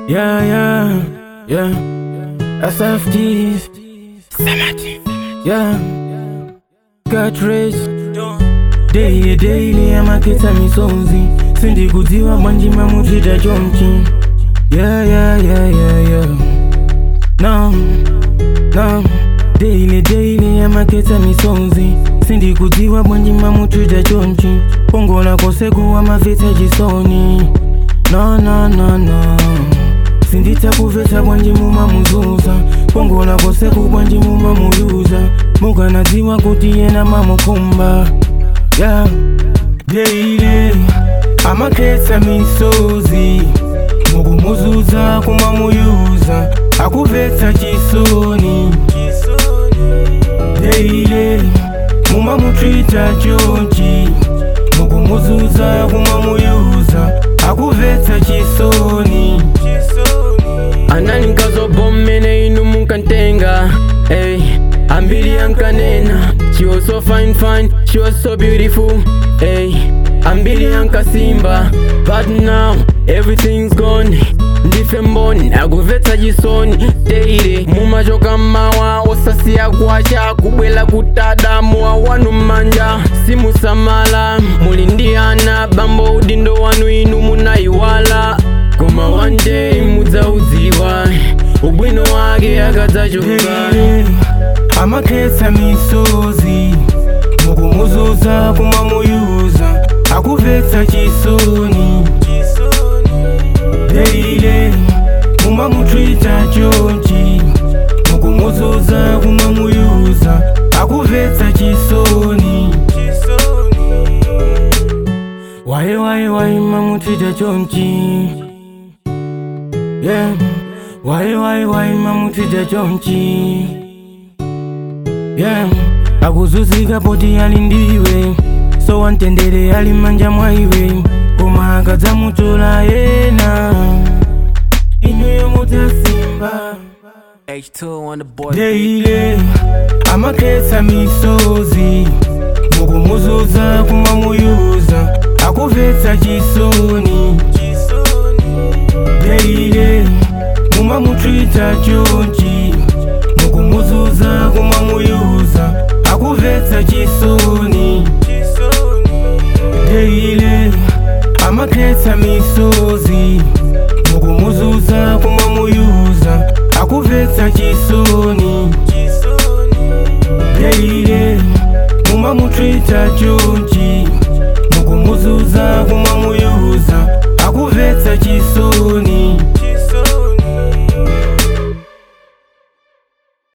Yeah. SFTs. Yeah. Got race. Daily amaketa misonzi. Sindi kuziwa mwanjima mutita chonchi. Yeah. No. Daily amaketa misonzi. Sindi kuziwa mwanjima mutita chonchi. Pongo na kosegu wa mafeta jisoni. No. Sindita kuveta bwanji muma muzuza. Pongo na kosegu bwanji muma muyuza. Muga naziwa kuti yena mamukumba. Yeah. Daily amaketa misozi. Mugu muzuza kuma muyuza. Akuveta chisoni. Daily muma mutrita chonchi. Mugu muzuza kuma muyuza. Akuveta chisoni. Anani nkazo bomene inu munkantenga. Hey, ambili ankanena. She was so fine, she was so beautiful. Hey, ambili ankasimba. But now, everything's gone. Ndifemboni, akuveta jisoni. Daily, mumajoka mawa. Osasiya kwacha, kubwela kutada. Mua wanu manja, simu samala. Mulindiana, bambo udindo wanu inu munaiwala. Kuma one day muzauziwa. Ubwino wake akazachoka. Amaketa misozi. Mugu muzuza kuma muyuza. Akuveta chisoni. Daily muma mutrita chonchi. Mugu muzuza kuma muyuza. Akuveta chisoni. Why mamutrita chonchi. Yeah. Why mamutrita chonchi. Yeah. Akuzuzika poti alindiwe. So wantendere alimanja mwaiwe. Koma akaza mutola yena. Inuyo mutasimba. H2 on the board. Daily amaketa misozi. Mugu muzuza kuma muyuza. Akuveta chisoni. Daily muma mutrita chonchi. Mugu muzuza kuma muyuza. Akuveta chisoni. Daily amaketa misozi. Mugu muzuza kuma muyuza. Akuveta chisoni. Daily muma mutrita chonchi. Mugu muzuza kuma muyuza.